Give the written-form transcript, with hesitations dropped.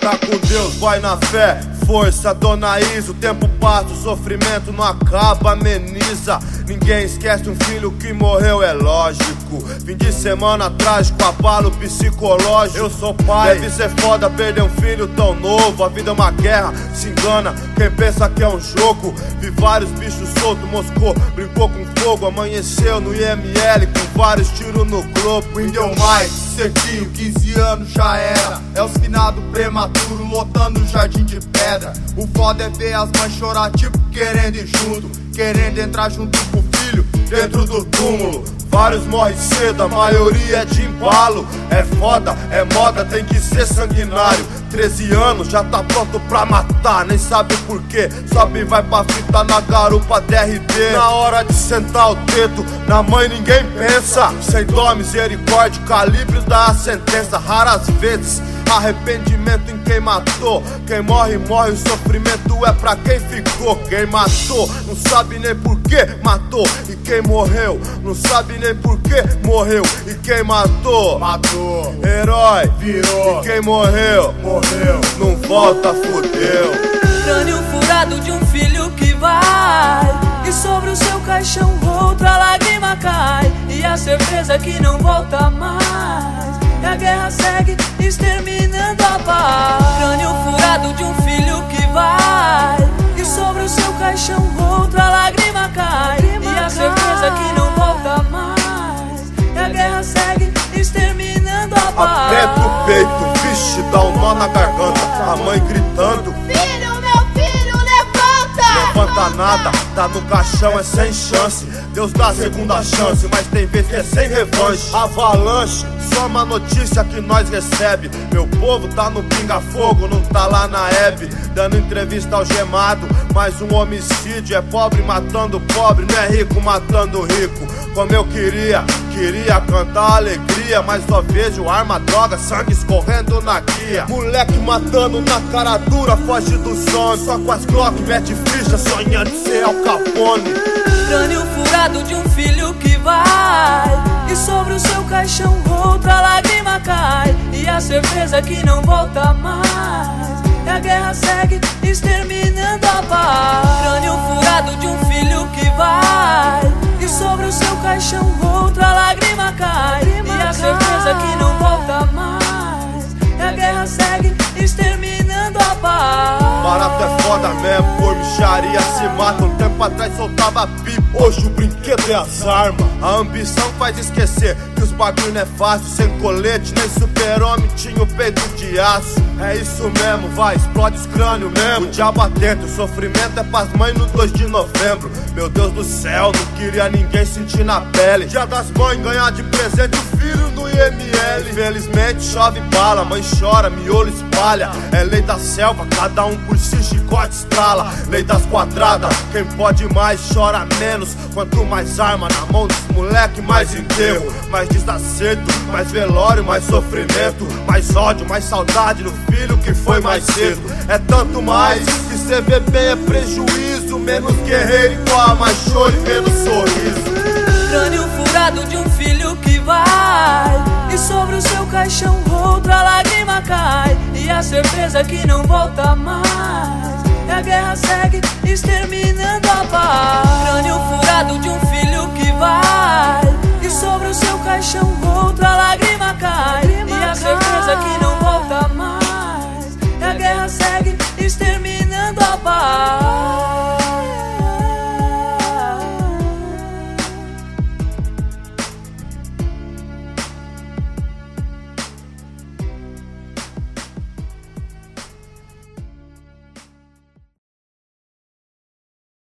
Tá com Deus, vai na fé, força, dona Isa. O tempo passa, o sofrimento não acaba, ameniza. Ninguém esquece um filho que morreu, é lógico. Fim de semana trágico, abalo psicológico. Eu sou pai, deve ser foda perder um filho tão novo. A vida é uma guerra, se engana quem pensa que é um jogo. Vi vários bichos soltos, moscou, brincou com fogo. Amanheceu no IML com vários tiros no globo. Windel mais, certinho, 15 anos já era. É os finados prematuro lotando o jardim de pedra. O foda é ver as mães chorar tipo querendo ir junto, querendo entrar junto com o filho dentro do túmulo. Vários morrem cedo, a maioria é de embalo. É foda, é moda, tem que ser sanguinário. 13 anos, já tá pronto pra matar, nem sabe por quê. Sobe e vai pra fita na garupa DRD. Na hora de sentar o dedo, na mãe ninguém pensa. Sem dó, misericórdia, o calibre da sentença. Raras vezes arrependimento em quem matou. Quem morre, morre, o sofrimento é pra quem ficou. Quem matou, não sabe nem por que matou. E quem morreu, não sabe nem por que morreu. E quem matou, matou. Herói, virou. E quem morreu, morreu. Não volta, fudeu. Crânio furado de um filho que vai, e sobre o seu caixão outra lágrima cai. E a certeza que não volta mais. E a guerra segue exterminando a paz. Crânio furado de um filho que vai, e sobre o seu caixão outra lágrima cai. E a certeza que não volta mais. E a guerra segue exterminando a paz. Aperta o peito, vixe, dá um nó na garganta. A mãe gritando: filho, meu filho, levanta! Levanta nada, tá no caixão, é sem chance. Deus dá segunda chance, mas tem vezes que é sem revanche. Avalanche, só uma notícia que nós recebe. Meu povo tá no pinga-fogo, não tá lá na Hebe. Dando entrevista algemado, mais um homicídio. É pobre matando pobre, não é rico matando rico. Como eu queria cantar alegria, mas só vejo arma, droga, sangue escorrendo na guia. Moleque matando na cara dura, foge do sono. Só com as Glock, mete ficha, sonhando de ser Al Capone. Crânio furado de um filho que vai, e sobre o seu caixão outra lágrima cai. E a certeza que não volta mais. E a guerra segue exterminando a paz. Crânio furado de um filho que vai, e sobre o seu caixão outra lágrima cai. E a certeza que não volta mais. E a guerra segue exterminando a paz. Barato é foda mesmo, por micharia se mata. Um tempo atrás soltava pipa, hoje o brinquedo é as armas. A ambição faz esquecer que os bagulho não é fácil. Sem colete, nem super-homem tinha o peito de aço. É isso mesmo, vai, explode os crânios mesmo. O diabo atento, o sofrimento é pras mães no 2 de novembro. Meu Deus do céu, não queria ninguém sentir na pele. Dia das mães, ganhar de presente o filho no IML. Infelizmente chove bala, mãe chora, miolo espalha. É lei da selva, cada um por si, chicote estrala. Lei das quadradas, quem pode mais chora menos. Quanto mais arma na mão dos moleque, mais enterro. Mais desacerto, mais velório, mais sofrimento. Mais ódio, mais saudade do filho que foi mais cedo. É tanto mais que cê vê bem é prejuízo. Menos guerreiro igual a mais choro e menos sorriso. Crânio furado de um filho que vai, e sobre o seu caixão outra lágrima cai. E a certeza que não volta mais. E a guerra segue exterminando a paz. Crânio furado de um filho que vai,